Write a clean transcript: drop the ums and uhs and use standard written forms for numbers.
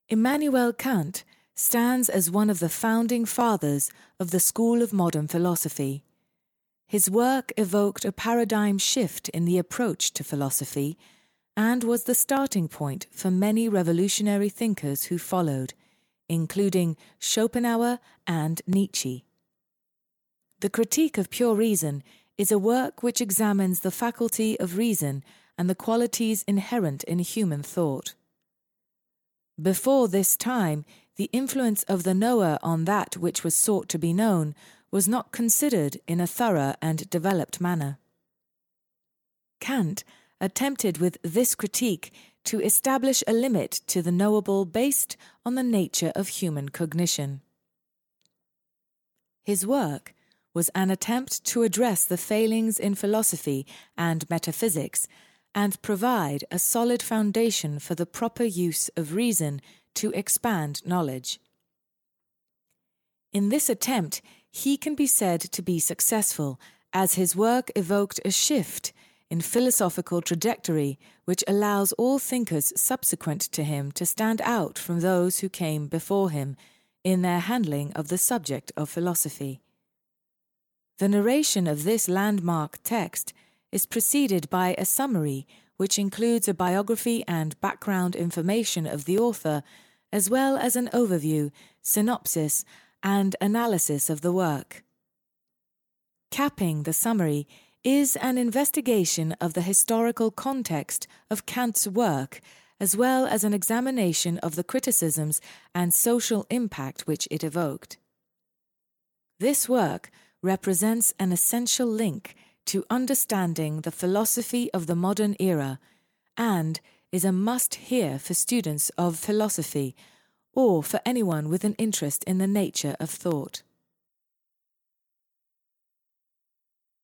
Immanuel Kant stands as one of the founding fathers of the school of modern philosophy. His work evoked a paradigm shift in the approach to philosophy and was the starting point for many revolutionary thinkers who followed, including Schopenhauer and Nietzsche. The Critique of Pure Reason is a work which examines the faculty of reason and the qualities inherent in human thought. Before this time, the influence of the knower on that which was sought to be known was not considered in a thorough and developed manner. Kant attempted with this critique to establish a limit to the knowable based on the nature of human cognition. His work was an attempt to address the failings in philosophy and metaphysics and provide a solid foundation for the proper use of reason to expand knowledge. In this attempt, he can be said to be successful, as his work evoked a shift in philosophical trajectory which allows all thinkers subsequent to him to stand out from those who came before him in their handling of the subject of philosophy. The narration of this landmark text is preceded by a summary which includes a biography and background information of the author, as well as an overview, synopsis, and analysis of the work. Capping the summary is an investigation of the historical context of Kant's work, as well as an examination of the criticisms and social impact which it evoked. This work represents an essential link to understanding the philosophy of the modern era and is a must-hear for students of philosophy or for anyone with an interest in the nature of thought.